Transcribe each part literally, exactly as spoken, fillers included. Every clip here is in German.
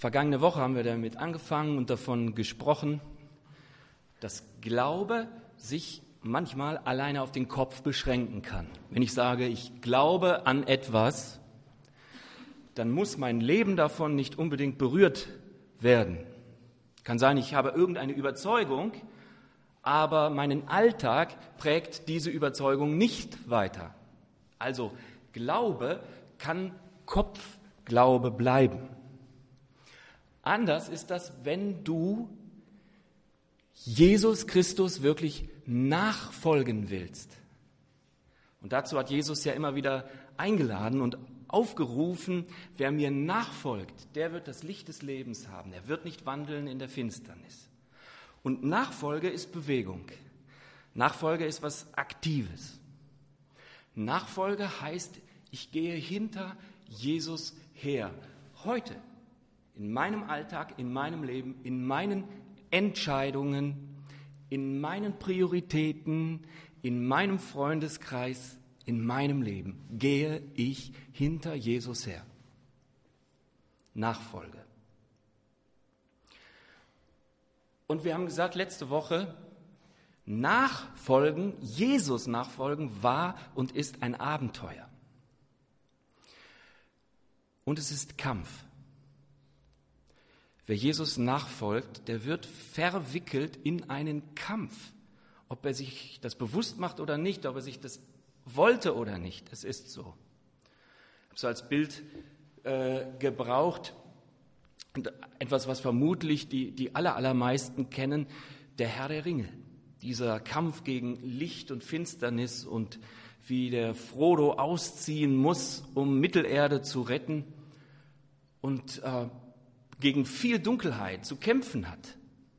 Vergangene Woche haben wir damit angefangen und davon gesprochen, dass Glaube sich manchmal alleine auf den Kopf beschränken kann. Wenn ich sage, ich glaube an etwas, dann muss mein Leben davon nicht unbedingt berührt werden. Kann sein, ich habe irgendeine Überzeugung, aber meinen Alltag prägt diese Überzeugung nicht weiter. Also Glaube kann Kopfglaube bleiben. Anders ist das, wenn du Jesus Christus wirklich nachfolgen willst. Und dazu hat Jesus ja immer wieder eingeladen und aufgerufen, wer mir nachfolgt, der wird das Licht des Lebens haben. Er wird nicht wandeln in der Finsternis. Und Nachfolge ist Bewegung. Nachfolge ist was Aktives. Nachfolge heißt, ich gehe hinter Jesus her. Heute, in meinem Alltag, in meinem Leben, in meinen Entscheidungen, in meinen Prioritäten, in meinem Freundeskreis, in meinem Leben gehe ich hinter Jesus her. Nachfolge. Und wir haben gesagt letzte Woche, Nachfolgen, Jesus nachfolgen war und ist ein Abenteuer. Und es ist Kampf. Wer Jesus nachfolgt, der wird verwickelt in einen Kampf. Ob er sich das bewusst macht oder nicht, ob er sich das wollte oder nicht, es ist so. Ich habe so als Bild äh, gebraucht, etwas, was vermutlich die, die aller, allermeisten kennen, der Herr der Ringe. Dieser Kampf gegen Licht und Finsternis und wie der Frodo ausziehen muss, um Mittelerde zu retten und äh, gegen viel Dunkelheit zu kämpfen hat.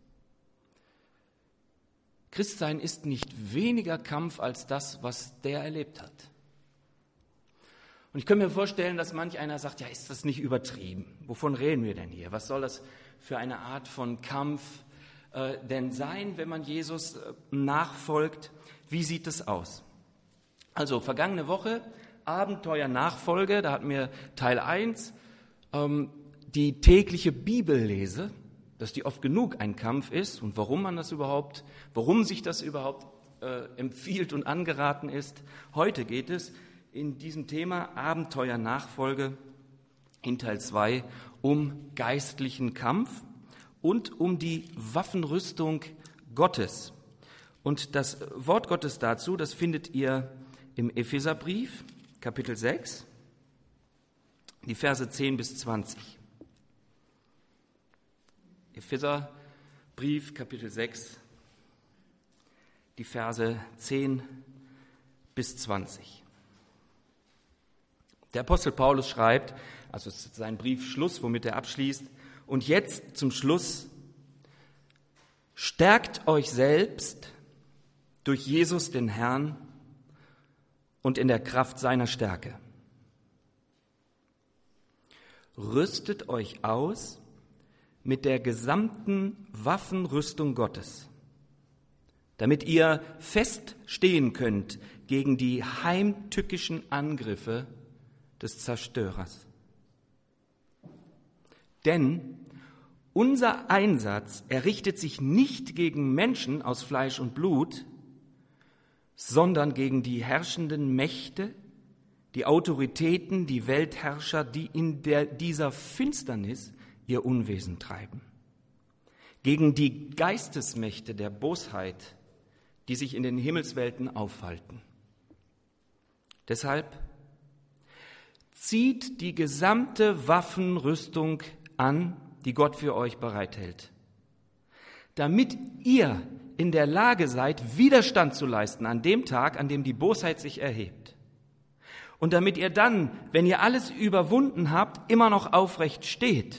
Christsein ist nicht weniger Kampf als das, was der erlebt hat. Und ich könnte mir vorstellen, dass manch einer sagt, ja, ist das nicht übertrieben? Wovon reden wir denn hier? Was soll das für eine Art von Kampf äh, denn sein, wenn man Jesus äh, nachfolgt? Wie sieht es aus? Also, vergangene Woche, Abenteuer Nachfolge, da hatten wir Teil eins, ähm, die tägliche Bibellese, dass die oft genug ein Kampf ist und warum man das überhaupt, warum sich das überhaupt äh, empfiehlt und angeraten ist. Heute geht es in diesem Thema Abenteuer Nachfolge in Teil zwei um geistlichen Kampf und um die Waffenrüstung Gottes. Und das Wort Gottes dazu, das findet ihr im Epheserbrief, Kapitel sechs, die Verse zehn bis zwanzig. Epheserbrief, Kapitel sechs, die Verse zehn bis zwanzig. Der Apostel Paulus schreibt, also es ist sein Briefschluss, womit er abschließt, und jetzt zum Schluss, stärkt euch selbst durch Jesus den Herrn und in der Kraft seiner Stärke. Rüstet euch aus mit der gesamten Waffenrüstung Gottes, damit ihr fest stehen könnt gegen die heimtückischen Angriffe des Zerstörers. Denn unser Einsatz errichtet sich nicht gegen Menschen aus Fleisch und Blut, sondern gegen die herrschenden Mächte, die Autoritäten, die Weltherrscher, die in der, dieser Finsternis ihr Unwesen treiben. Gegen die Geistesmächte der Bosheit, die sich in den Himmelswelten aufhalten. Deshalb zieht die gesamte Waffenrüstung an, die Gott für euch bereithält, damit ihr in der Lage seid, Widerstand zu leisten an dem Tag, an dem die Bosheit sich erhebt. Und damit ihr dann, wenn ihr alles überwunden habt, immer noch aufrecht steht.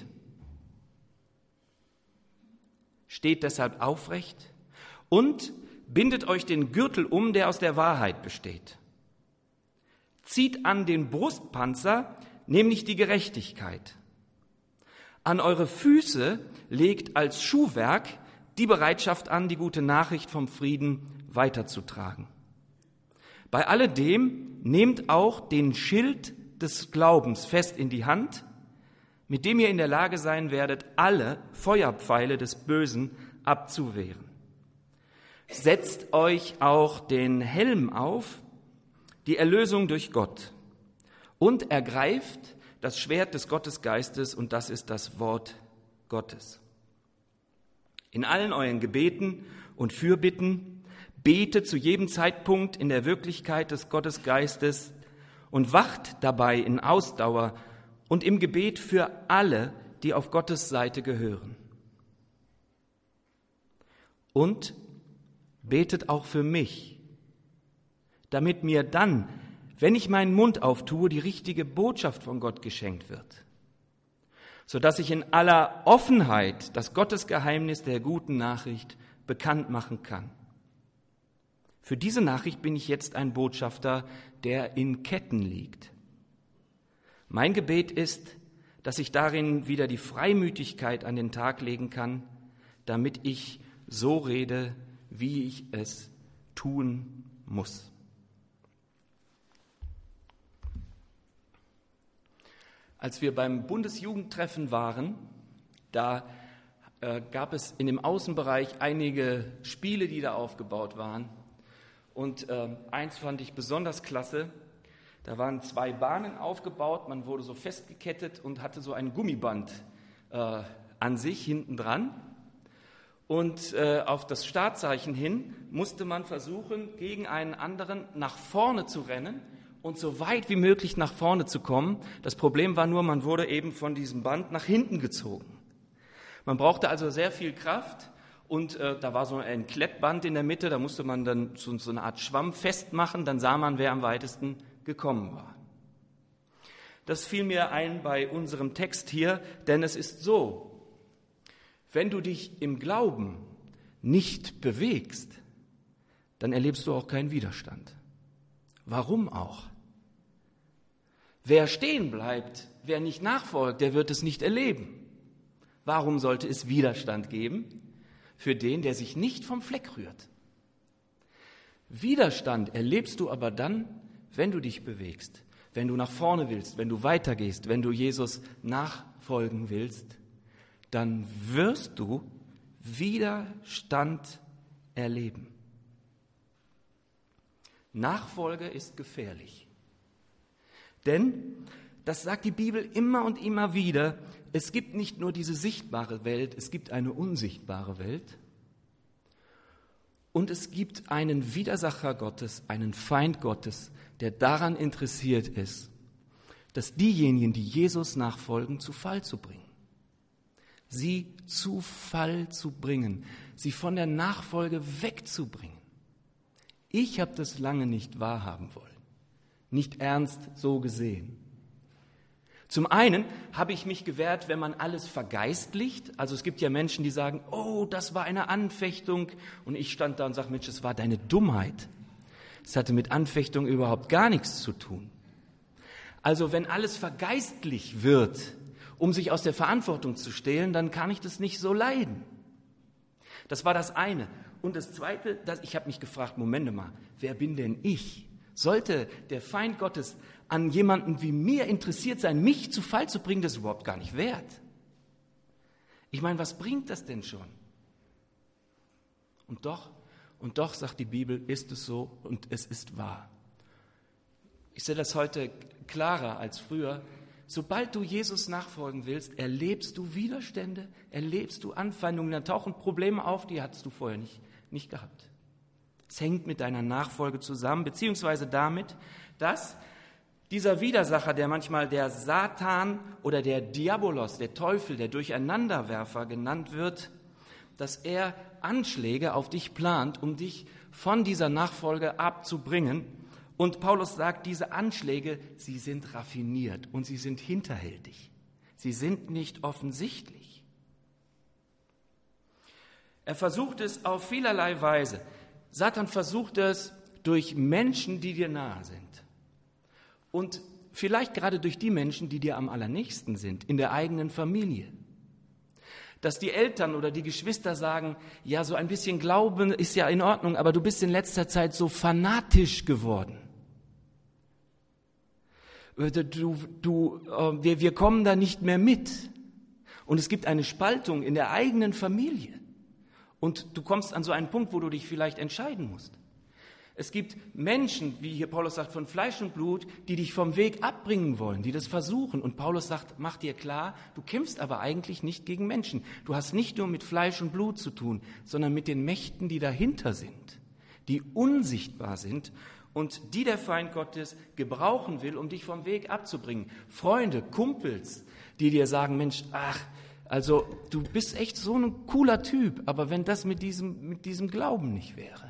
Steht deshalb aufrecht und bindet euch den Gürtel um, der aus der Wahrheit besteht. Zieht an den Brustpanzer, nämlich die Gerechtigkeit. An eure Füße legt als Schuhwerk die Bereitschaft an, die gute Nachricht vom Frieden weiterzutragen. Bei alledem nehmt auch den Schild des Glaubens fest in die Hand, mit dem ihr in der Lage sein werdet, alle Feuerpfeile des Bösen abzuwehren. Setzt euch auch den Helm auf, die Erlösung durch Gott, und ergreift das Schwert des Gottesgeistes, und das ist das Wort Gottes. In allen euren Gebeten und Fürbitten betet zu jedem Zeitpunkt in der Wirklichkeit des Gottesgeistes und wacht dabei in Ausdauer und im Gebet für alle, die auf Gottes Seite gehören. Und betet auch für mich, damit mir dann, wenn ich meinen Mund auftue, die richtige Botschaft von Gott geschenkt wird, sodass ich in aller Offenheit das Gottesgeheimnis der guten Nachricht bekannt machen kann. Für diese Nachricht bin ich jetzt ein Botschafter, der in Ketten liegt. Mein Gebet ist, dass ich darin wieder die Freimütigkeit an den Tag legen kann, damit ich so rede, wie ich es tun muss. Als wir beim Bundesjugendtreffen waren, da äh, gab es in dem Außenbereich einige Spiele, die da aufgebaut waren. Und äh, eins fand ich besonders klasse. Da waren zwei Bahnen aufgebaut, man wurde so festgekettet und hatte so ein Gummiband äh, an sich hinten dran. Und äh, auf das Startzeichen hin musste man versuchen, gegen einen anderen nach vorne zu rennen und so weit wie möglich nach vorne zu kommen. Das Problem war nur, man wurde eben von diesem Band nach hinten gezogen. Man brauchte also sehr viel Kraft. Und äh, da war so ein Klettband in der Mitte, da musste man dann so, so eine Art Schwamm festmachen, dann sah man, wer am weitesten gekommen war. Das fiel mir ein bei unserem Text hier, denn es ist so, wenn du dich im Glauben nicht bewegst, dann erlebst du auch keinen Widerstand. Warum auch? Wer stehen bleibt, wer nicht nachfolgt, der wird es nicht erleben. Warum sollte es Widerstand geben? Für den, der sich nicht vom Fleck rührt. Widerstand erlebst du aber dann, wenn du dich bewegst, wenn du nach vorne willst, wenn du weitergehst, wenn du Jesus nachfolgen willst, dann wirst du Widerstand erleben. Nachfolge ist gefährlich. Denn, das sagt die Bibel immer und immer wieder, es gibt nicht nur diese sichtbare Welt, es gibt eine unsichtbare Welt und es gibt einen Widersacher Gottes, einen Feind Gottes, der daran interessiert ist, dass diejenigen, die Jesus nachfolgen, zu Fall zu bringen. Sie zu Fall zu bringen, sie von der Nachfolge wegzubringen. Ich habe das lange nicht wahrhaben wollen, nicht ernst so gesehen. Zum einen habe ich mich gewehrt, wenn man alles vergeistlicht. Also es gibt ja Menschen, die sagen, oh, das war eine Anfechtung. Und ich stand da und sage, Mensch, es war deine Dummheit. Es hatte mit Anfechtung überhaupt gar nichts zu tun. Also wenn alles vergeistlich wird, um sich aus der Verantwortung zu stehlen, dann kann ich das nicht so leiden. Das war das eine. Und das Zweite, dass ich habe mich gefragt, Moment mal, wer bin denn ich? Sollte der Feind Gottes an jemanden wie mir interessiert sein, mich zu Fall zu bringen, das ist überhaupt gar nicht wert. Ich meine, was bringt das denn schon? Und doch, und doch, sagt die Bibel, ist es so und es ist wahr. Ich sehe das heute klarer als früher. Sobald du Jesus nachfolgen willst, erlebst du Widerstände, erlebst du Anfeindungen, dann tauchen Probleme auf, die hattest du vorher nicht, nicht gehabt. Es hängt mit deiner Nachfolge zusammen, beziehungsweise damit, dass dieser Widersacher, der manchmal der Satan oder der Diabolos, der Teufel, der Durcheinanderwerfer genannt wird, dass er Anschläge auf dich plant, um dich von dieser Nachfolge abzubringen. Und Paulus sagt, diese Anschläge, sie sind raffiniert und sie sind hinterhältig. Sie sind nicht offensichtlich. Er versucht es auf vielerlei Weise. Satan versucht es durch Menschen, die dir nahe sind. Und vielleicht gerade durch die Menschen, die dir am allernächsten sind, in der eigenen Familie. Dass die Eltern oder die Geschwister sagen, ja, so ein bisschen Glauben ist ja in Ordnung, aber du bist in letzter Zeit so fanatisch geworden. Du, du, wir, wir kommen da nicht mehr mit. Und es gibt eine Spaltung in der eigenen Familie. Und du kommst an so einen Punkt, wo du dich vielleicht entscheiden musst. Es gibt Menschen, wie hier Paulus sagt, von Fleisch und Blut, die dich vom Weg abbringen wollen, die das versuchen. Und Paulus sagt, mach dir klar, du kämpfst aber eigentlich nicht gegen Menschen. Du hast nicht nur mit Fleisch und Blut zu tun, sondern mit den Mächten, die dahinter sind, die unsichtbar sind und die der Feind Gottes gebrauchen will, um dich vom Weg abzubringen. Freunde, Kumpels, die dir sagen, Mensch, ach, also du bist echt so ein cooler Typ, aber wenn das mit diesem, mit diesem Glauben nicht wäre.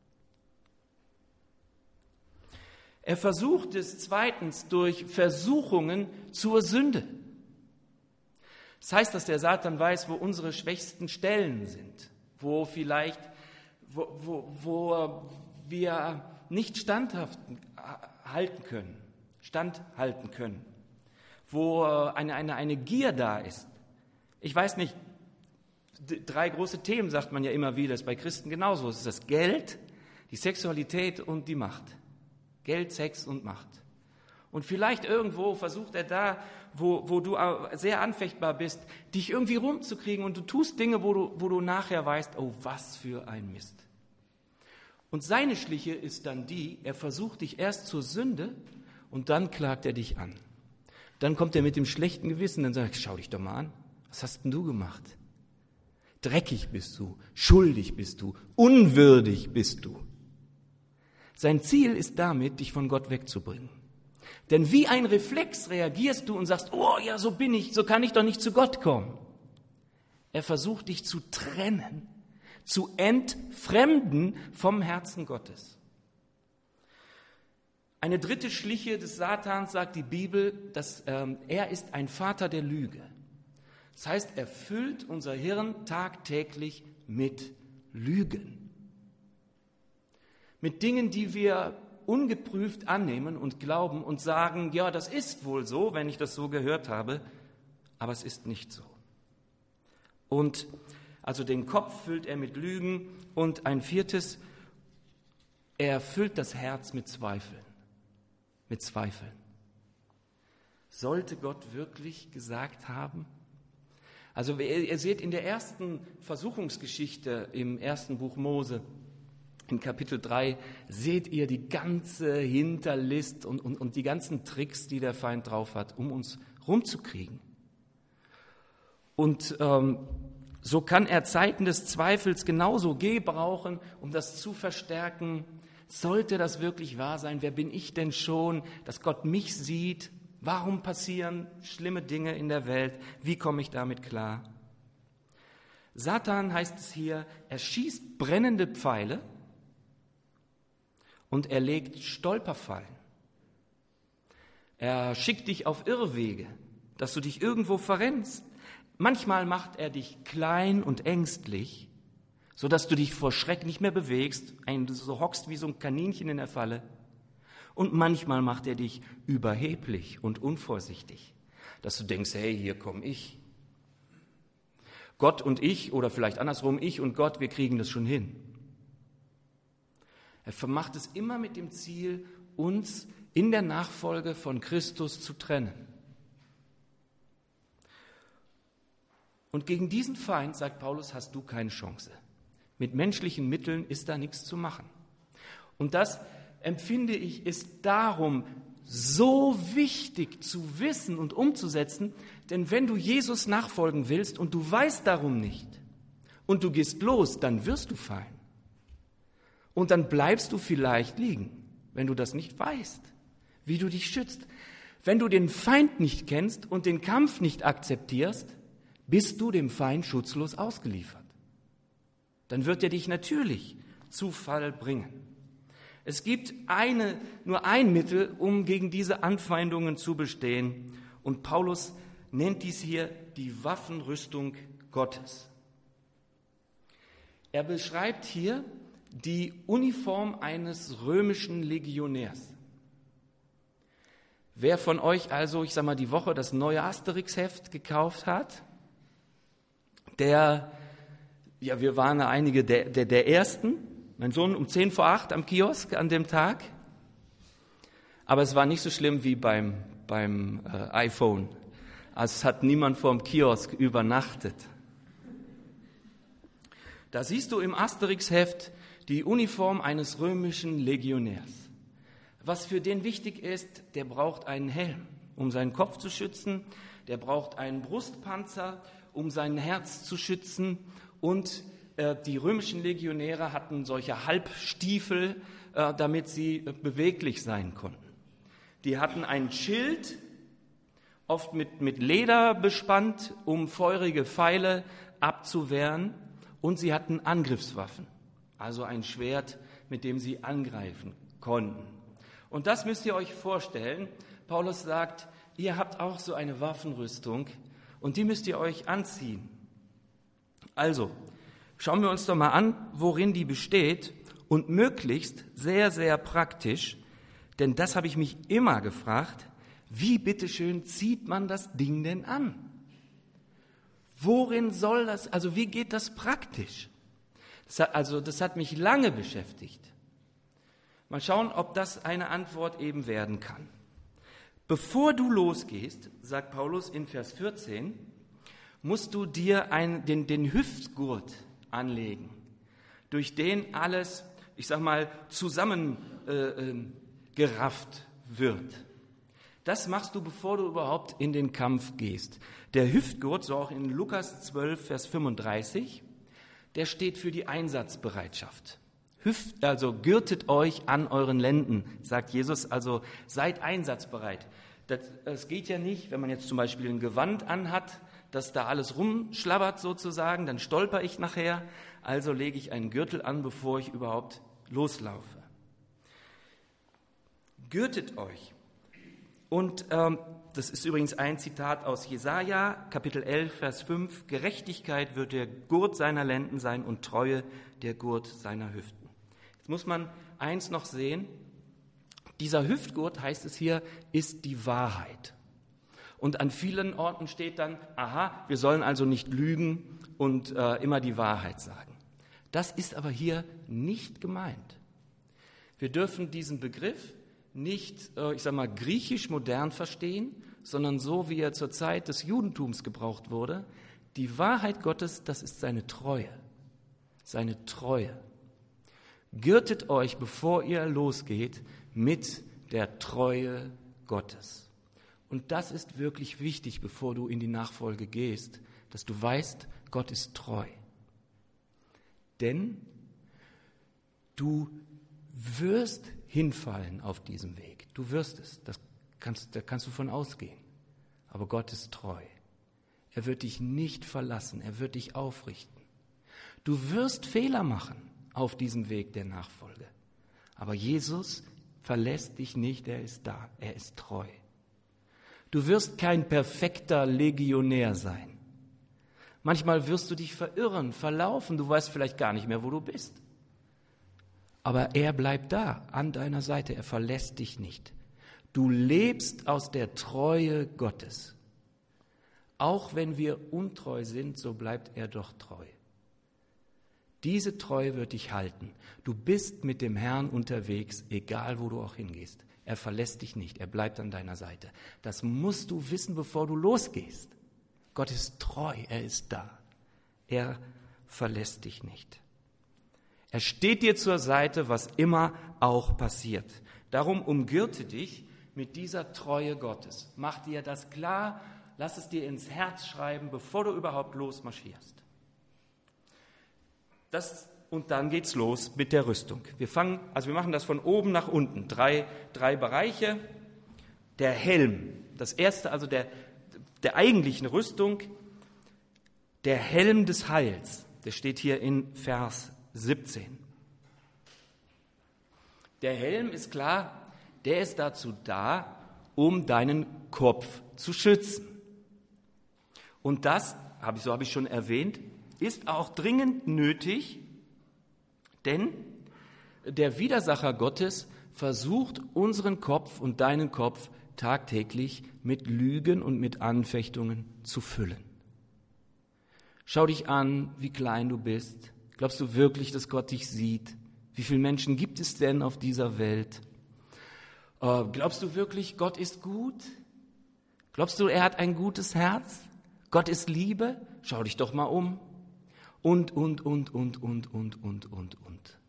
Er versucht es zweitens durch Versuchungen zur Sünde. Das heißt, dass der Satan weiß, wo unsere schwächsten Stellen sind, wo vielleicht, wo, wo, wo wir nicht standhaft halten können, standhalten können, wo eine, eine, eine Gier da ist. Ich weiß nicht, drei große Themen sagt man ja immer wieder, das ist bei Christen genauso. Es ist das Geld, die Sexualität und die Macht. Geld, Sex und Macht. Und vielleicht irgendwo versucht er da, wo, wo du sehr anfechtbar bist, dich irgendwie rumzukriegen und du tust Dinge, wo du, wo du nachher weißt, oh, was für ein Mist. Und seine Schliche ist dann die, er versucht dich erst zur Sünde und dann klagt er dich an. Dann kommt er mit dem schlechten Gewissen, dann sagt er, schau dich doch mal an, was hast denn du gemacht? Dreckig bist du, schuldig bist du, unwürdig bist du. Sein Ziel ist damit, dich von Gott wegzubringen. Denn wie ein Reflex reagierst du und sagst, oh ja, so bin ich, so kann ich doch nicht zu Gott kommen. Er versucht dich zu trennen, zu entfremden vom Herzen Gottes. Eine dritte Schliche des Satans, sagt die Bibel, dass ähm, er ist ein Vater der Lüge. Das heißt, er füllt unser Hirn tagtäglich mit Lügen. Mit Dingen, die wir ungeprüft annehmen und glauben und sagen, ja, das ist wohl so, wenn ich das so gehört habe, aber es ist nicht so. Und also den Kopf füllt er mit Lügen und ein viertes, er füllt das Herz mit Zweifeln, mit Zweifeln. Sollte Gott wirklich gesagt haben? Also ihr seht in der ersten Versuchungsgeschichte im ersten Buch Mose, in Kapitel drei, seht ihr die ganze Hinterlist und, und, und die ganzen Tricks, die der Feind drauf hat, um uns rumzukriegen. Und ähm, so kann er Zeiten des Zweifels genauso gebrauchen, um das zu verstärken. Sollte das wirklich wahr sein? Wer bin ich denn schon, dass Gott mich sieht? Warum passieren schlimme Dinge in der Welt? Wie komme ich damit klar? Satan, heißt es hier, er schießt brennende Pfeile und er legt Stolperfallen. Er schickt dich auf Irrwege, dass du dich irgendwo verrennst. Manchmal macht er dich klein und ängstlich, sodass du dich vor Schreck nicht mehr bewegst, du so hockst wie so ein Kaninchen in der Falle. Und manchmal macht er dich überheblich und unvorsichtig, dass du denkst, hey, hier komme ich. Gott und ich, oder vielleicht andersrum, ich und Gott, wir kriegen das schon hin. Er vermacht es immer mit dem Ziel, uns in der Nachfolge von Christus zu trennen. Und gegen diesen Feind, sagt Paulus, hast du keine Chance. Mit menschlichen Mitteln ist da nichts zu machen. Und das, empfinde ich, ist darum so wichtig zu wissen und umzusetzen, denn wenn du Jesus nachfolgen willst und du weißt darum nicht und du gehst los, dann wirst du fallen. Und dann bleibst du vielleicht liegen, wenn du das nicht weißt, wie du dich schützt. Wenn du den Feind nicht kennst und den Kampf nicht akzeptierst, bist du dem Feind schutzlos ausgeliefert. Dann wird er dich natürlich zu Fall bringen. Es gibt eine, nur ein Mittel, um gegen diese Anfeindungen zu bestehen. Und Paulus nennt dies hier die Waffenrüstung Gottes. Er beschreibt hier die Uniform eines römischen Legionärs. Wer von euch also, ich sag mal, die Woche das neue Asterix-Heft gekauft hat, der, ja, wir waren einige der, der, der Ersten, mein Sohn um zehn vor acht am Kiosk an dem Tag. Aber es war nicht so schlimm wie beim, beim äh, iPhone. Also es hat niemand vorm Kiosk übernachtet. Da siehst du im Asterix-Heft die Uniform eines römischen Legionärs. Was für den wichtig ist, der braucht einen Helm, um seinen Kopf zu schützen. Der braucht einen Brustpanzer, um sein Herz zu schützen. Und äh, die römischen Legionäre hatten solche Halbstiefel, äh, damit sie äh, beweglich sein konnten. Die hatten ein Schild, oft mit, mit Leder bespannt, um feurige Pfeile abzuwehren. Und sie hatten Angriffswaffen, also ein Schwert, mit dem sie angreifen konnten. Und das müsst ihr euch vorstellen. Paulus sagt, ihr habt auch so eine Waffenrüstung und die müsst ihr euch anziehen. Also, schauen wir uns doch mal an, worin die besteht und möglichst sehr, sehr praktisch, denn das habe ich mich immer gefragt, wie bitteschön zieht man das Ding denn an? Worin soll das, also wie geht das praktisch? Das hat, also das hat mich lange beschäftigt. Mal schauen, ob das eine Antwort eben werden kann. Bevor du losgehst, sagt Paulus in Vers vierzehn, musst du dir ein, den, den Hüftgurt anlegen, durch den alles, ich sag mal, zusammengerafft äh, wird. Das machst du, bevor du überhaupt in den Kampf gehst. Der Hüftgurt, so auch in Lukas zwölf, Vers fünfunddreißig, der steht für die Einsatzbereitschaft. Hüft, also gürtet euch an euren Lenden, sagt Jesus, also seid einsatzbereit. Das, das geht ja nicht, wenn man jetzt zum Beispiel ein Gewand anhat, dass da alles rumschlabbert sozusagen, dann stolper ich nachher, also lege ich einen Gürtel an, bevor ich überhaupt loslaufe. Gürtet euch. Und ähm, das ist übrigens ein Zitat aus Jesaja, Kapitel elf, Vers fünf. Gerechtigkeit wird der Gurt seiner Lenden sein und Treue der Gurt seiner Hüften. Jetzt muss man eins noch sehen. Dieser Hüftgurt, heißt es hier, ist die Wahrheit. Und an vielen Orten steht dann, aha, wir sollen also nicht lügen und äh, immer die Wahrheit sagen. Das ist aber hier nicht gemeint. Wir dürfen diesen Begriff nicht, ich sag mal, griechisch modern verstehen, sondern so, wie er zur Zeit des Judentums gebraucht wurde. Die Wahrheit Gottes, das ist seine Treue. Seine Treue. Gürtet euch, bevor ihr losgeht, mit der Treue Gottes. Und das ist wirklich wichtig, bevor du in die Nachfolge gehst, dass du weißt, Gott ist treu. Denn du wirst hinfallen auf diesem Weg. Du wirst es, das kannst, da kannst du von ausgehen. Aber Gott ist treu. Er wird dich nicht verlassen, er wird dich aufrichten. Du wirst Fehler machen auf diesem Weg der Nachfolge. Aber Jesus verlässt dich nicht, er ist da, er ist treu. Du wirst kein perfekter Legionär sein. Manchmal wirst du dich verirren, verlaufen, du weißt vielleicht gar nicht mehr, wo du bist. Aber er bleibt da, an deiner Seite, er verlässt dich nicht. Du lebst aus der Treue Gottes. Auch wenn wir untreu sind, so bleibt er doch treu. Diese Treue wird dich halten. Du bist mit dem Herrn unterwegs, egal wo du auch hingehst. Er verlässt dich nicht, er bleibt an deiner Seite. Das musst du wissen, bevor du losgehst. Gott ist treu, er ist da. Er verlässt dich nicht. Er steht dir zur Seite, was immer auch passiert. Darum umgürte dich mit dieser Treue Gottes. Mach dir das klar, lass es dir ins Herz schreiben, bevor du überhaupt losmarschierst. Das, und dann geht's los mit der Rüstung. Wir fangen, also wir machen das von oben nach unten. Drei, drei Bereiche. Der Helm. Das erste, also der, der eigentlichen Rüstung, der Helm des Heils. Der steht hier in Vers siebzehn. Der Helm ist klar, der ist dazu da, um deinen Kopf zu schützen. Und das, habe ich, so habe ich schon erwähnt, ist auch dringend nötig, denn der Widersacher Gottes versucht, unseren Kopf und deinen Kopf tagtäglich mit Lügen und mit Anfechtungen zu füllen. Schau dich an, wie klein du bist. Glaubst du wirklich, dass Gott dich sieht? Wie viele Menschen gibt es denn auf dieser Welt? Äh, glaubst du wirklich, Gott ist gut? Glaubst du, er hat ein gutes Herz? Gott ist Liebe? Schau dich doch mal um. Und, und, und, und, und, und, und, und, und.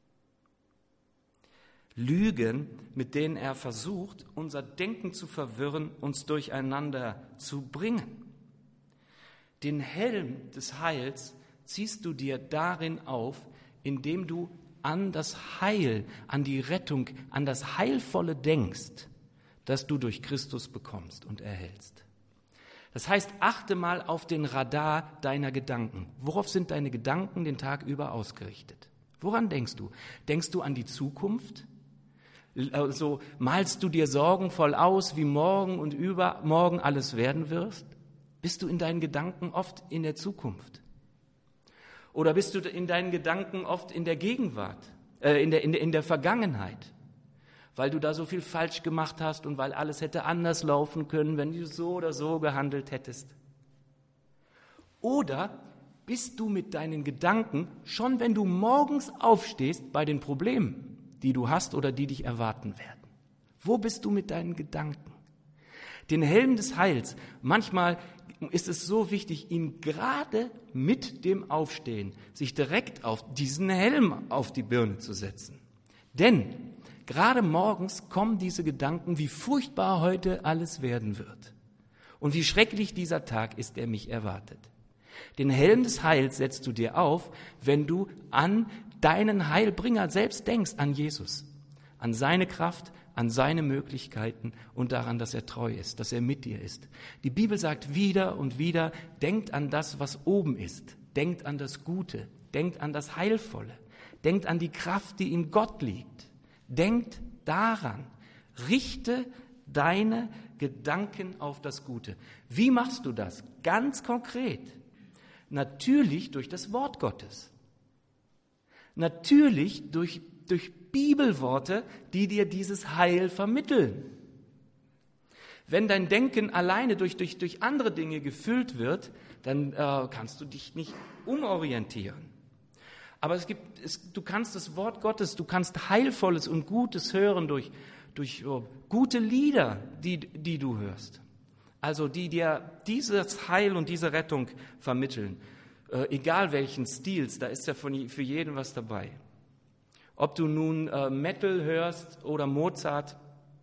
Lügen, mit denen er versucht, unser Denken zu verwirren, uns durcheinander zu bringen. Den Helm des Heils ziehst du dir darin auf, indem du an das Heil, an die Rettung, an das Heilvolle denkst, das du durch Christus bekommst und erhältst. Das heißt, achte mal auf den Radar deiner Gedanken. Worauf sind deine Gedanken den Tag über ausgerichtet? Woran denkst du? Denkst du an die Zukunft? Also malst du dir sorgenvoll aus, wie morgen und übermorgen alles werden wirst? Bist du in deinen Gedanken oft in der Zukunft? Oder bist du in deinen Gedanken oft in der Gegenwart, äh, in der, in der, in der Vergangenheit? Weil du da so viel falsch gemacht hast und weil alles hätte anders laufen können, wenn du so oder so gehandelt hättest. Oder bist du mit deinen Gedanken, schon wenn du morgens aufstehst, bei den Problemen, die du hast oder die dich erwarten werden? Wo bist du mit deinen Gedanken? Den Helm des Heils, manchmal ist es so wichtig, ihn gerade mit dem Aufstehen, sich direkt auf diesen Helm auf die Birne zu setzen. Denn gerade morgens kommen diese Gedanken, wie furchtbar heute alles werden wird und wie schrecklich dieser Tag ist, der mich erwartet. Den Helm des Heils setzt du dir auf, wenn du an deinen Heilbringer selbst denkst, an Jesus, an seine Kraft, an seine Möglichkeiten und daran, dass er treu ist, dass er mit dir ist. Die Bibel sagt wieder und wieder, denkt an das, was oben ist, denkt an das Gute, denkt an das Heilvolle, denkt an die Kraft, die in Gott liegt. Denkt daran, richte deine Gedanken auf das Gute. Wie machst du das? Ganz konkret. Natürlich durch das Wort Gottes. Natürlich durch, durch Bibelworte, die dir dieses Heil vermitteln. Wenn dein Denken alleine durch, durch, durch andere Dinge gefüllt wird, dann äh, kannst du dich nicht umorientieren. Aber es gibt, es, du kannst das Wort Gottes, du kannst Heilvolles und Gutes hören durch, durch oh, gute Lieder, die, die du hörst. Also die dir dieses Heil und diese Rettung vermitteln. Äh, egal welchen Stils, da ist ja von, für jeden was dabei. Ob du nun äh, Metal hörst oder Mozart,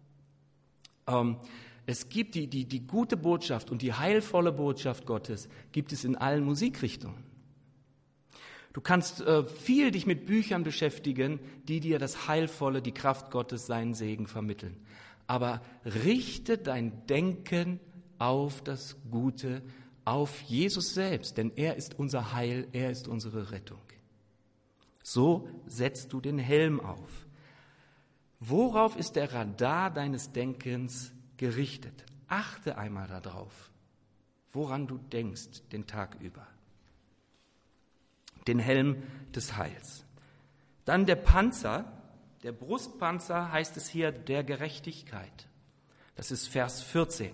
ähm, es gibt die, die, die gute Botschaft und die heilvolle Botschaft Gottes, gibt es in allen Musikrichtungen. Du kannst äh, viel dich mit Büchern beschäftigen, die dir das Heilvolle, die Kraft Gottes, seinen Segen vermitteln. Aber richte dein Denken auf das Gute, auf Jesus selbst, denn er ist unser Heil, er ist unsere Rettung. So setzt du den Helm auf. Worauf ist der Radar deines Denkens gerichtet? Achte einmal darauf, woran du denkst den Tag über. Den Helm des Heils. Dann der Panzer, der Brustpanzer heißt es hier der Gerechtigkeit. Das ist Vers vierzehn.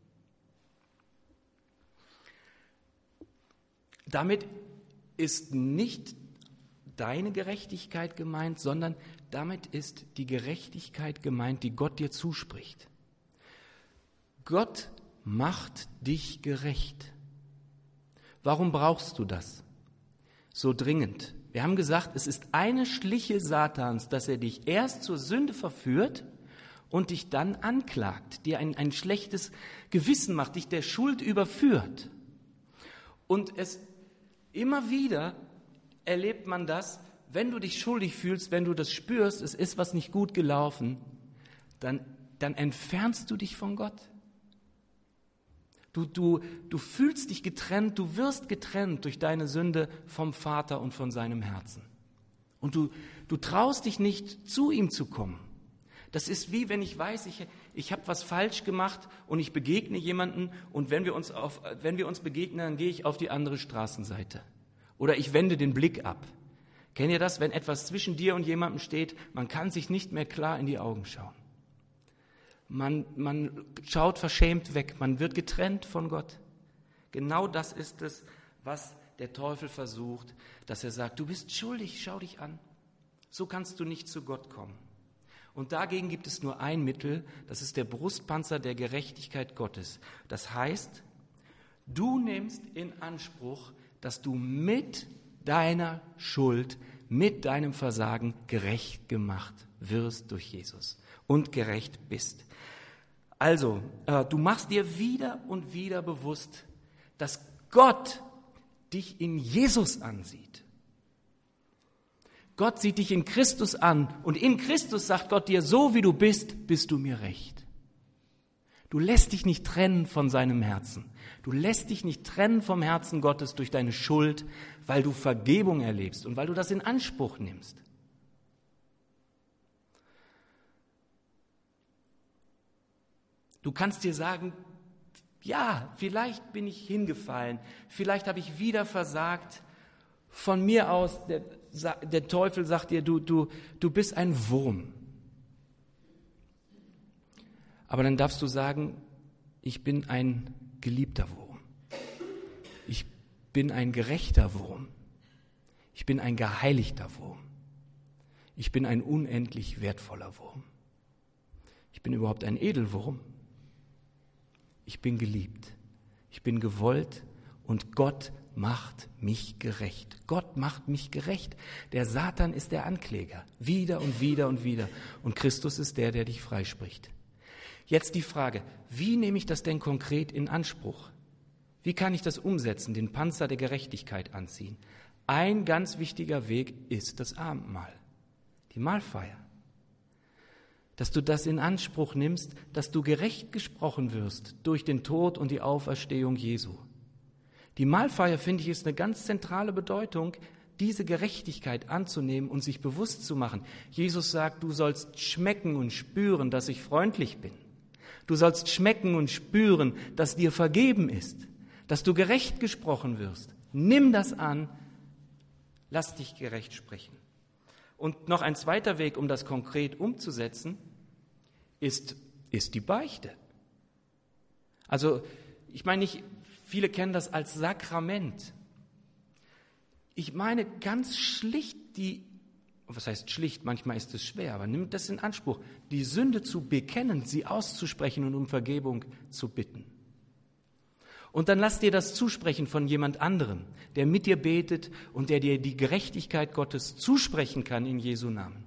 Damit ist nicht deine Gerechtigkeit gemeint, sondern damit ist die Gerechtigkeit gemeint, die Gott dir zuspricht. Gott macht dich gerecht. Warum brauchst du das so dringend? Wir haben gesagt, es ist eine Schliche Satans, dass er dich erst zur Sünde verführt und dich dann anklagt, dir ein, ein schlechtes Gewissen macht, dich der Schuld überführt. Und es immer wieder erlebt man das, wenn du dich schuldig fühlst, wenn du das spürst, es ist was nicht gut gelaufen, dann, dann entfernst du dich von Gott. Du, du, du fühlst dich getrennt, du wirst getrennt durch deine Sünde vom Vater und von seinem Herzen. Und du, du traust dich nicht, zu ihm zu kommen. Das ist wie, wenn ich weiß, ich, ich habe was falsch gemacht und ich begegne jemanden und wenn wir uns, auf, wenn wir uns begegnen, dann gehe ich auf die andere Straßenseite. Oder ich wende den Blick ab. Kennt ihr das, wenn etwas zwischen dir und jemandem steht, man kann sich nicht mehr klar in die Augen schauen. Man, man schaut verschämt weg, man wird getrennt von Gott. Genau das ist es, was der Teufel versucht, dass er sagt, du bist schuldig, schau dich an. So kannst du nicht zu Gott kommen. Und dagegen gibt es nur ein Mittel, das ist der Brustpanzer der Gerechtigkeit Gottes. Das heißt, du nimmst in Anspruch, dass du mit deiner Schuld, mit deinem Versagen gerecht gemacht wirst durch Jesus und gerecht bist. Also, äh, du machst dir wieder und wieder bewusst, dass Gott dich in Jesus ansieht. Gott sieht dich in Christus an und in Christus sagt Gott dir, so wie du bist, bist du mir recht. Du lässt dich nicht trennen von seinem Herzen. Du lässt dich nicht trennen vom Herzen Gottes durch deine Schuld, weil du Vergebung erlebst und weil du das in Anspruch nimmst. Du kannst dir sagen, ja, vielleicht bin ich hingefallen, vielleicht habe ich wieder versagt. Von mir aus, der, der Teufel sagt dir, du, du, du bist ein Wurm. Aber dann darfst du sagen, ich bin ein geliebter Wurm. Ich bin ein gerechter Wurm. Ich bin ein geheiligter Wurm. Ich bin ein unendlich wertvoller Wurm. Ich bin überhaupt ein Edelwurm. Ich bin geliebt. Ich bin gewollt und Gott macht mich gerecht. Gott macht mich gerecht. Der Satan ist der Ankläger. Wieder und wieder und wieder. Und Christus ist der, der dich freispricht. Jetzt die Frage, wie nehme ich das denn konkret in Anspruch? Wie kann ich das umsetzen, den Panzer der Gerechtigkeit anziehen? Ein ganz wichtiger Weg ist das Abendmahl, die Mahlfeier. Dass du das in Anspruch nimmst, dass du gerecht gesprochen wirst durch den Tod und die Auferstehung Jesu. Die Mahlfeier, finde ich, ist eine ganz zentrale Bedeutung, diese Gerechtigkeit anzunehmen und sich bewusst zu machen. Jesus sagt, du sollst schmecken und spüren, dass ich freundlich bin. Du sollst schmecken und spüren, dass dir vergeben ist, dass du gerecht gesprochen wirst. Nimm das an, lass dich gerecht sprechen. Und noch ein zweiter Weg, um das konkret umzusetzen, ist, ist die Beichte. Also, ich meine nicht, viele kennen das als Sakrament. Ich meine ganz schlicht die, was heißt schlicht, manchmal ist es schwer, aber nimmt das in Anspruch, die Sünde zu bekennen, sie auszusprechen und um Vergebung zu bitten. Und dann lass dir das zusprechen von jemand anderem, der mit dir betet und der dir die Gerechtigkeit Gottes zusprechen kann in Jesu Namen.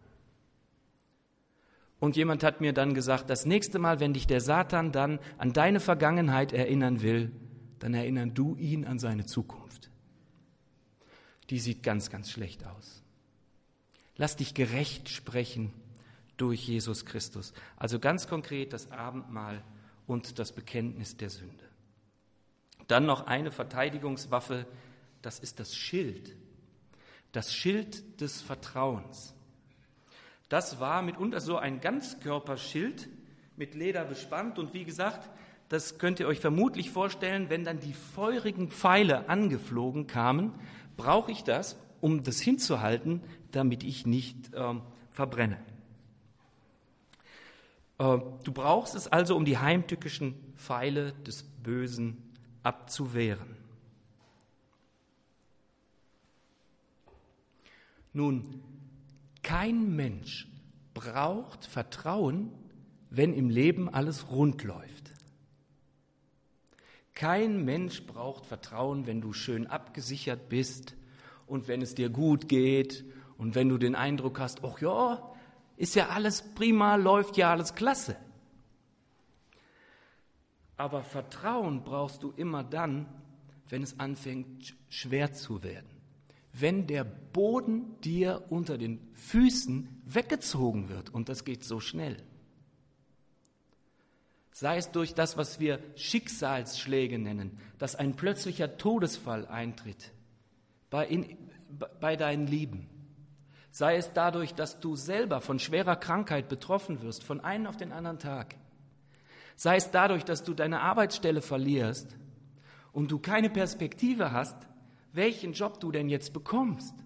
Und jemand hat mir dann gesagt, das nächste Mal, wenn dich der Satan dann an deine Vergangenheit erinnern will, dann erinnern du ihn an seine Zukunft. Die sieht ganz, ganz schlecht aus. Lass dich gerecht sprechen durch Jesus Christus. Also ganz konkret das Abendmahl und das Bekenntnis der Sünde. Dann noch eine Verteidigungswaffe, das ist das Schild. Das Schild des Vertrauens. Das war mitunter so ein Ganzkörperschild mit Leder bespannt und wie gesagt, das könnt ihr euch vermutlich vorstellen, wenn dann die feurigen Pfeile angeflogen kamen, brauche ich das, um das hinzuhalten, damit ich nicht äh, verbrenne. Äh, du brauchst es also, um die heimtückischen Pfeile des Bösen abzuwehren. Nun, kein Mensch braucht Vertrauen, wenn im Leben alles rund läuft. Kein Mensch braucht Vertrauen, wenn du schön abgesichert bist und wenn es dir gut geht und wenn du den Eindruck hast, ach ja, ist ja alles prima, läuft ja alles klasse. Aber Vertrauen brauchst du immer dann, wenn es anfängt schwer zu werden. Wenn der Boden dir unter den Füßen weggezogen wird und das geht so schnell. Sei es durch das, was wir Schicksalsschläge nennen, dass ein plötzlicher Todesfall eintritt bei, in, bei deinen Lieben. Sei es dadurch, dass du selber von schwerer Krankheit betroffen wirst, von einem auf den anderen Tag. Sei es dadurch, dass du deine Arbeitsstelle verlierst und du keine Perspektive hast, welchen Job du denn jetzt bekommst.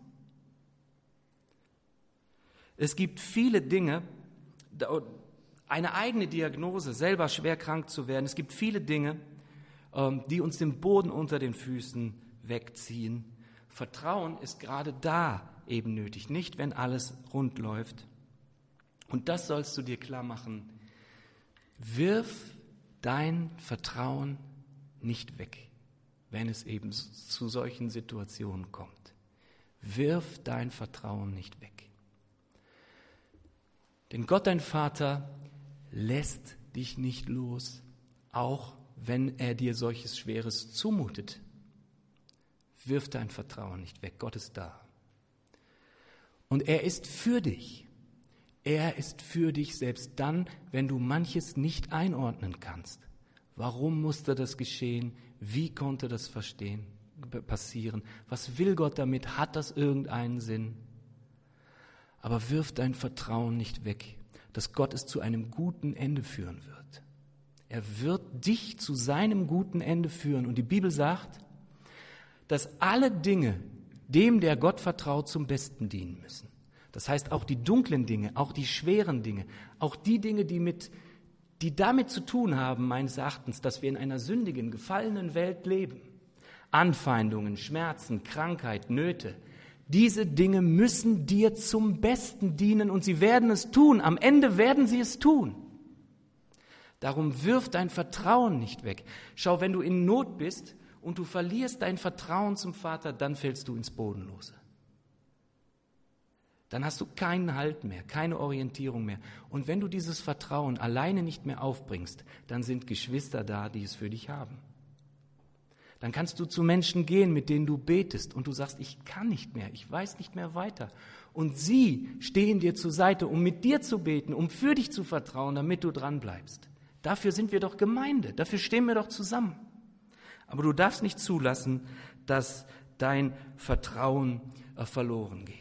Es gibt viele Dinge, eine eigene Diagnose, selber schwer krank zu werden. Es gibt viele Dinge, die uns den Boden unter den Füßen wegziehen. Vertrauen ist gerade da eben nötig, nicht wenn alles rund läuft. Und das sollst du dir klar machen. Wirf dein Vertrauen nicht weg, wenn es eben zu solchen Situationen kommt. Wirf dein Vertrauen nicht weg. Denn Gott, dein Vater, lässt dich nicht los, auch wenn er dir solches Schweres zumutet. Wirf dein Vertrauen nicht weg. Gott ist da. Und er ist für dich. Er ist für dich selbst dann, wenn du manches nicht einordnen kannst. Warum musste das geschehen? Wie konnte das verstehen, passieren? Was will Gott damit? Hat das irgendeinen Sinn? Aber wirf dein Vertrauen nicht weg, dass Gott es zu einem guten Ende führen wird. Er wird dich zu seinem guten Ende führen. Und die Bibel sagt, dass alle Dinge dem, der Gott vertraut, zum Besten dienen müssen. Das heißt, auch die dunklen Dinge, auch die schweren Dinge, auch die Dinge, die, mit, die damit zu tun haben, meines Erachtens, dass wir in einer sündigen, gefallenen Welt leben. Anfeindungen, Schmerzen, Krankheit, Nöte. Diese Dinge müssen dir zum Besten dienen und sie werden es tun. Am Ende werden sie es tun. Darum wirf dein Vertrauen nicht weg. Schau, wenn du in Not bist und du verlierst dein Vertrauen zum Vater, dann fällst du ins Bodenlose. Dann hast du keinen Halt mehr, keine Orientierung mehr. Und wenn du dieses Vertrauen alleine nicht mehr aufbringst, dann sind Geschwister da, die es für dich haben. Dann kannst du zu Menschen gehen, mit denen du betest und du sagst, ich kann nicht mehr, ich weiß nicht mehr weiter. Und sie stehen dir zur Seite, um mit dir zu beten, um für dich zu vertrauen, damit du dran bleibst. Dafür sind wir doch Gemeinde, dafür stehen wir doch zusammen. Aber du darfst nicht zulassen, dass dein Vertrauen äh, verloren geht.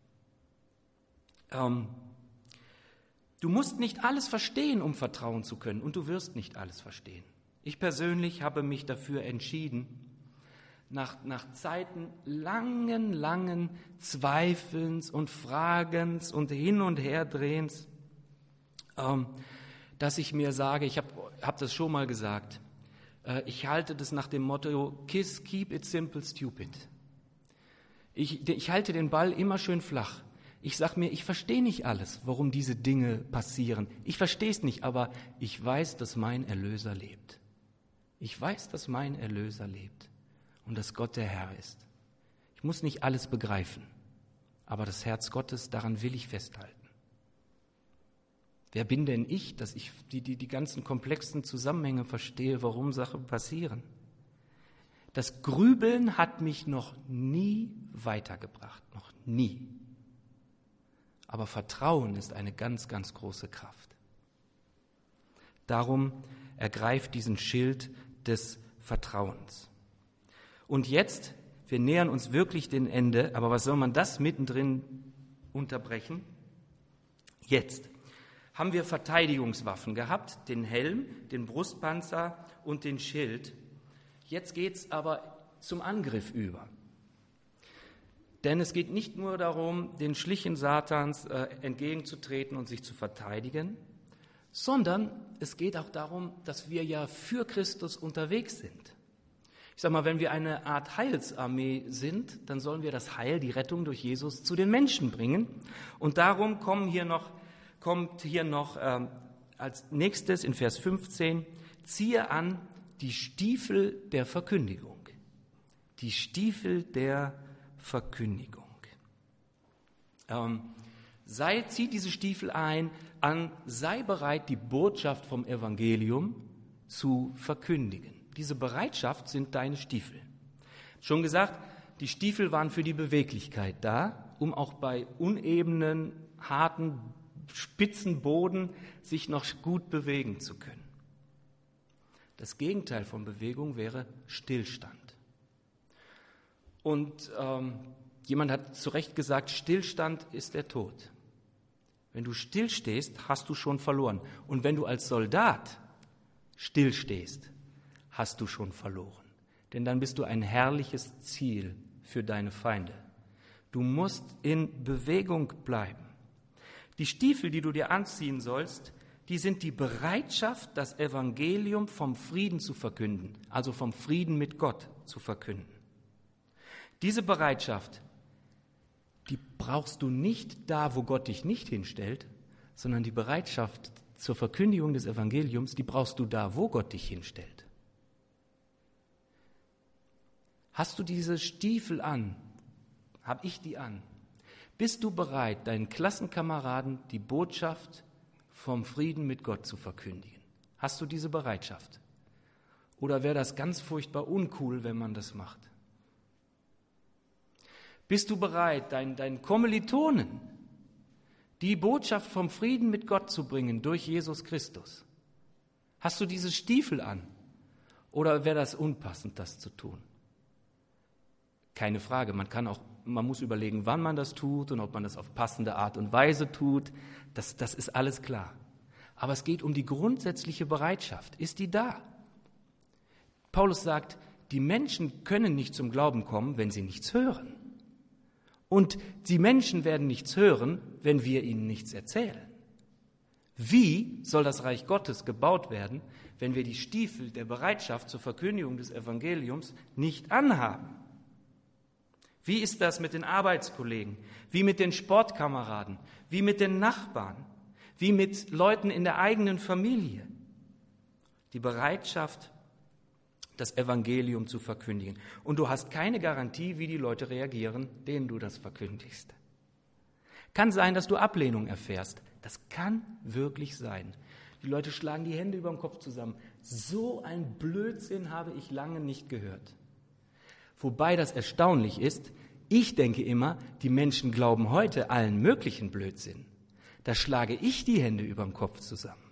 Ähm, du musst nicht alles verstehen, um vertrauen zu können, und du wirst nicht alles verstehen. Ich persönlich habe mich dafür entschieden, nach, nach Zeiten langen, langen Zweifelns und Fragens und Hin- und Herdrehens, ähm, dass ich mir sage, ich habe hab das schon mal gesagt, äh, ich halte das nach dem Motto, Kiss, keep it simple, stupid. Ich, ich halte den Ball immer schön flach. Ich sage mir, ich verstehe nicht alles, warum diese Dinge passieren. Ich verstehe es nicht, aber ich weiß, dass mein Erlöser lebt. Ich weiß, dass mein Erlöser lebt und dass Gott der Herr ist. Ich muss nicht alles begreifen, aber das Herz Gottes, daran will ich festhalten. Wer bin denn ich, dass ich die, die, die ganzen komplexen Zusammenhänge verstehe, warum Sachen passieren? Das Grübeln hat mich noch nie weitergebracht, noch nie. Aber Vertrauen ist eine ganz, ganz große Kraft. Darum ergreift diesen Schild des Vertrauens. Und jetzt, wir nähern uns wirklich dem Ende, aber was soll man das mittendrin unterbrechen? Jetzt haben wir Verteidigungswaffen gehabt, den Helm, den Brustpanzer und den Schild. Jetzt geht es aber zum Angriff über. Denn es geht nicht nur darum, den Schlichen Satans äh, entgegenzutreten und sich zu verteidigen, sondern es geht auch darum, dass wir ja für Christus unterwegs sind. Ich sage mal, wenn wir eine Art Heilsarmee sind, dann sollen wir das Heil, die Rettung durch Jesus zu den Menschen bringen. Und darum kommen hier noch, kommt hier noch ähm, als nächstes in Vers fünfzehn, ziehe an die Stiefel der Verkündigung. Die Stiefel der Verkündigung. Ähm, sei, zieh diese Stiefel ein, an, sei bereit, die Botschaft vom Evangelium zu verkündigen. Diese Bereitschaft sind deine Stiefel. Schon gesagt, die Stiefel waren für die Beweglichkeit da, um auch bei unebenen, harten, spitzen Boden sich noch gut bewegen zu können. Das Gegenteil von Bewegung wäre Stillstand. Und ähm, jemand hat zu Recht gesagt, Stillstand ist der Tod. Wenn du stillstehst, hast du schon verloren. Und wenn du als Soldat stillstehst, hast du schon verloren. Denn dann bist du ein herrliches Ziel für deine Feinde. Du musst in Bewegung bleiben. Die Stiefel, die du dir anziehen sollst, die sind die Bereitschaft, das Evangelium vom Frieden zu verkünden, also vom Frieden mit Gott zu verkünden. Diese Bereitschaft, die brauchst du nicht da, wo Gott dich nicht hinstellt, sondern die Bereitschaft zur Verkündigung des Evangeliums, die brauchst du da, wo Gott dich hinstellt. Hast du diese Stiefel an? Hab ich die an? Bist du bereit, deinen Klassenkameraden die Botschaft vom Frieden mit Gott zu verkündigen? Hast du diese Bereitschaft? Oder wäre das ganz furchtbar uncool, wenn man das macht? Bist du bereit, deinen, deinen Kommilitonen die Botschaft vom Frieden mit Gott zu bringen durch Jesus Christus? Hast du diese Stiefel an? Oder wäre das unpassend, das zu tun? Keine Frage, man kann auch, man muss überlegen, wann man das tut und ob man das auf passende Art und Weise tut. Das, das ist alles klar. Aber es geht um die grundsätzliche Bereitschaft. Ist die da? Paulus sagt, die Menschen können nicht zum Glauben kommen, wenn sie nichts hören. Und die Menschen werden nichts hören, wenn wir ihnen nichts erzählen. Wie soll das Reich Gottes gebaut werden, wenn wir die Stiefel der Bereitschaft zur Verkündigung des Evangeliums nicht anhaben? Wie ist das mit den Arbeitskollegen? Wie mit den Sportkameraden? Wie mit den Nachbarn? Wie mit Leuten in der eigenen Familie? Die Bereitschaft, das Evangelium zu verkündigen. Und du hast keine Garantie, wie die Leute reagieren, denen du das verkündigst. Kann sein, dass du Ablehnung erfährst. Das kann wirklich sein. Die Leute schlagen die Hände über dem Kopf zusammen. So ein Blödsinn habe ich lange nicht gehört. Wobei das erstaunlich ist, ich denke immer, die Menschen glauben heute allen möglichen Blödsinn. Da schlage ich die Hände über dem Kopf zusammen.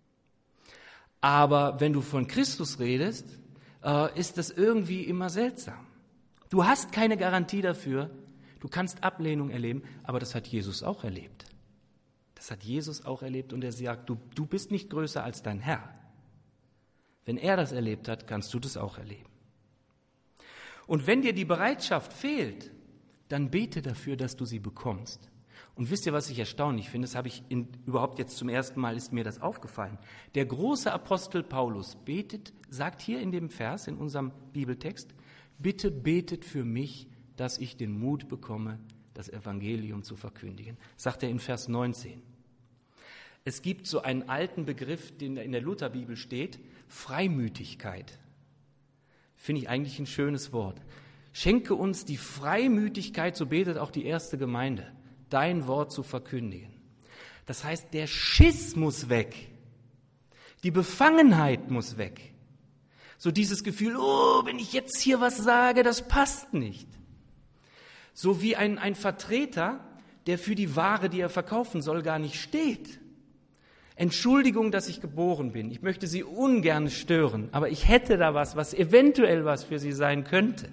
Aber wenn du von Christus redest, äh, ist das irgendwie immer seltsam. Du hast keine Garantie dafür, du kannst Ablehnung erleben, aber das hat Jesus auch erlebt. Das hat Jesus auch erlebt und er sagt, du, du bist nicht größer als dein Herr. Wenn er das erlebt hat, kannst du das auch erleben. Und wenn dir die Bereitschaft fehlt, dann bete dafür, dass du sie bekommst. Und wisst ihr, was ich erstaunlich finde? Das habe ich in, überhaupt jetzt zum ersten Mal, ist mir das aufgefallen. Der große Apostel Paulus betet, sagt hier in dem Vers, in unserem Bibeltext, bitte betet für mich, dass ich den Mut bekomme, das Evangelium zu verkündigen. Sagt er in Vers neunzehn. Es gibt so einen alten Begriff, den in der Lutherbibel steht, Freimütigkeit. Finde ich eigentlich ein schönes Wort. Schenke uns die Freimütigkeit, so betet auch die erste Gemeinde, dein Wort zu verkündigen. Das heißt, der Schiss muss weg. Die Befangenheit muss weg. So dieses Gefühl, oh, wenn ich jetzt hier was sage, das passt nicht. So wie ein, ein Vertreter, der für die Ware, die er verkaufen soll, gar nicht steht. Entschuldigung, dass ich geboren bin. Ich möchte Sie ungern stören, aber ich hätte da was, was eventuell was für Sie sein könnte.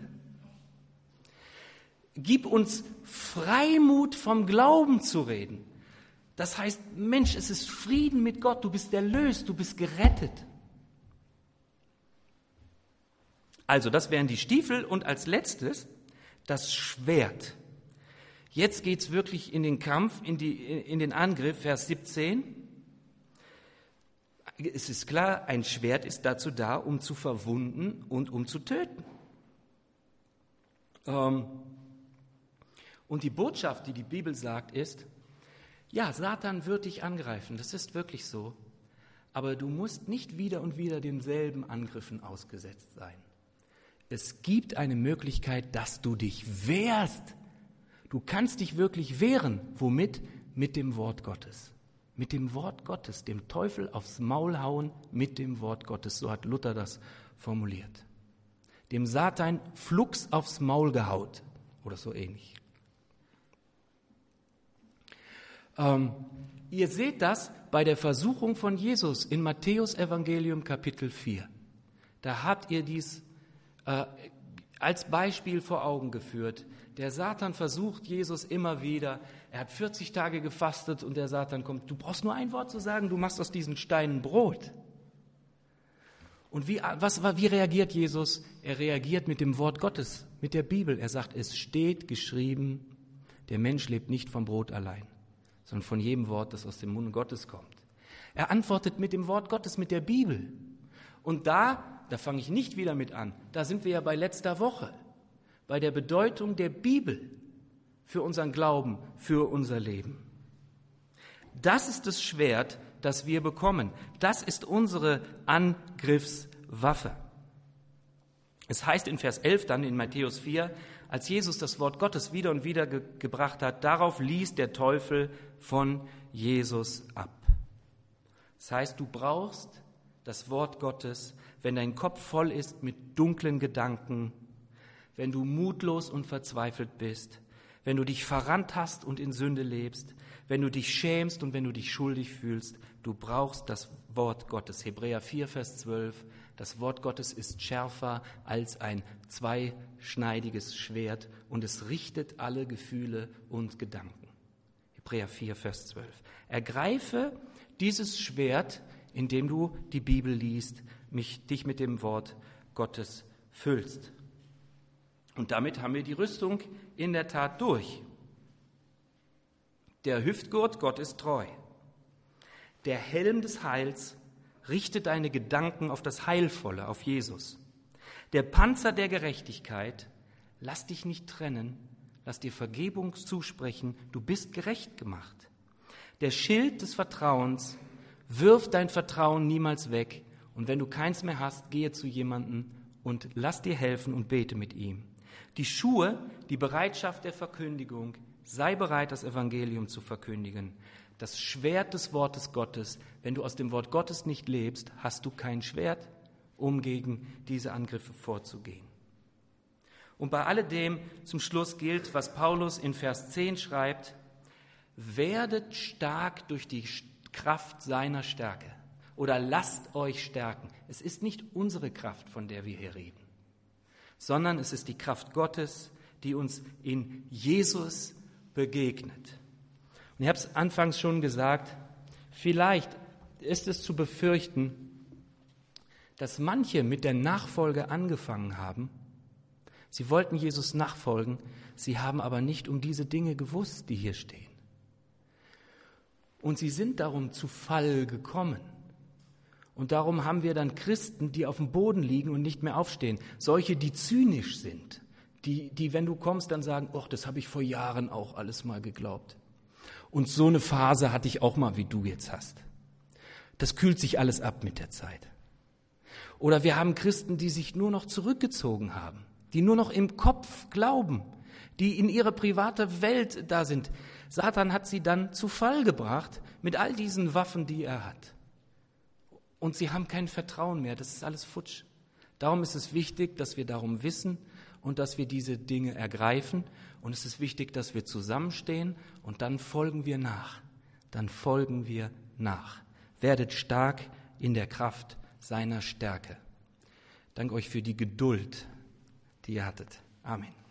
Gib uns Freimut vom Glauben zu reden. Das heißt, Mensch, es ist Frieden mit Gott. Du bist erlöst, du bist gerettet. Also, das wären die Stiefel und als letztes das Schwert. Jetzt geht's wirklich in den Kampf, in, die, in den Angriff, Vers siebzehn. Es ist klar, ein Schwert ist dazu da, um zu verwunden und um zu töten. Ähm, und die Botschaft, die die Bibel sagt, ist, ja, Satan wird dich angreifen, das ist wirklich so, aber du musst nicht wieder und wieder denselben Angriffen ausgesetzt sein. Es gibt eine Möglichkeit, dass du dich wehrst. Du kannst dich wirklich wehren. Womit? Mit dem Wort Gottes. Mit dem Wort Gottes, dem Teufel aufs Maul hauen mit dem Wort Gottes. So hat Luther das formuliert. Dem Satan flugs aufs Maul gehaut oder so ähnlich. Ähm, ihr seht das bei der Versuchung von Jesus in Matthäus Evangelium Kapitel vier. Da habt ihr dies äh, als Beispiel vor Augen geführt. Der Satan versucht Jesus immer wieder. Er hat vierzig Tage gefastet und der Satan kommt. Du brauchst nur ein Wort zu sagen, du machst aus diesen Steinen Brot. Und wie, was, wie reagiert Jesus? Er reagiert mit dem Wort Gottes, mit der Bibel. Er sagt, es steht geschrieben, der Mensch lebt nicht vom Brot allein, sondern von jedem Wort, das aus dem Mund Gottes kommt. Er antwortet mit dem Wort Gottes, mit der Bibel. Und da, da fange ich nicht wieder mit an, da sind wir ja bei letzter Woche. Bei der Bedeutung der Bibel für unseren Glauben, für unser Leben. Das ist das Schwert, das wir bekommen. Das ist unsere Angriffswaffe. Es heißt in Vers elf dann in Matthäus vier, als Jesus das Wort Gottes wieder und wieder ge- gebracht hat, darauf ließ der Teufel von Jesus ab. Das heißt, du brauchst das Wort Gottes, wenn dein Kopf voll ist mit dunklen Gedanken, wenn du mutlos und verzweifelt bist, wenn du dich verrannt hast und in Sünde lebst, wenn du dich schämst und wenn du dich schuldig fühlst. Du brauchst das Wort Gottes. Hebräer vier, Vers zwölf. Das Wort Gottes ist schärfer als ein zweischneidiges Schwert und es richtet alle Gefühle und Gedanken. Hebräer vier, Vers zwölf. Ergreife dieses Schwert, indem du die Bibel liest, mich, dich mit dem Wort Gottes füllst. Und damit haben wir die Rüstung in der Tat durch. Der Hüftgurt, Gott ist treu. Der Helm des Heils, richte deine Gedanken auf das Heilvolle, auf Jesus. Der Panzer der Gerechtigkeit, lass dich nicht trennen, lass dir Vergebung zusprechen, du bist gerecht gemacht. Der Schild des Vertrauens, wirf dein Vertrauen niemals weg und wenn du keins mehr hast, gehe zu jemandem und lass dir helfen und bete mit ihm. Die Schuhe, die Bereitschaft der Verkündigung, sei bereit, das Evangelium zu verkündigen. Das Schwert des Wortes Gottes, wenn du aus dem Wort Gottes nicht lebst, hast du kein Schwert, um gegen diese Angriffe vorzugehen. Und bei alledem zum Schluss gilt, was Paulus in Vers zehn schreibt, werdet stark durch die Kraft seiner Stärke oder lasst euch stärken. Es ist nicht unsere Kraft, von der wir hier reden, sondern es ist die Kraft Gottes, die uns in Jesus begegnet. Und ich habe es anfangs schon gesagt, vielleicht ist es zu befürchten, dass manche mit der Nachfolge angefangen haben. Sie wollten Jesus nachfolgen, sie haben aber nicht um diese Dinge gewusst, die hier stehen. Und sie sind darum zu Fall gekommen. Und darum haben wir dann Christen, die auf dem Boden liegen und nicht mehr aufstehen. Solche, die zynisch sind, die, die wenn du kommst, dann sagen, ach, das habe ich vor Jahren auch alles mal geglaubt. Und so eine Phase hatte ich auch mal, wie du jetzt hast. Das kühlt sich alles ab mit der Zeit. Oder wir haben Christen, die sich nur noch zurückgezogen haben, die nur noch im Kopf glauben, die in ihre private Welt da sind. Satan hat sie dann zu Fall gebracht mit all diesen Waffen, die er hat. Und sie haben kein Vertrauen mehr, das ist alles futsch. Darum ist es wichtig, dass wir darum wissen und dass wir diese Dinge ergreifen. Und es ist wichtig, dass wir zusammenstehen und dann folgen wir nach. Dann folgen wir nach. Werdet stark in der Kraft seiner Stärke. Danke euch für die Geduld, die ihr hattet. Amen.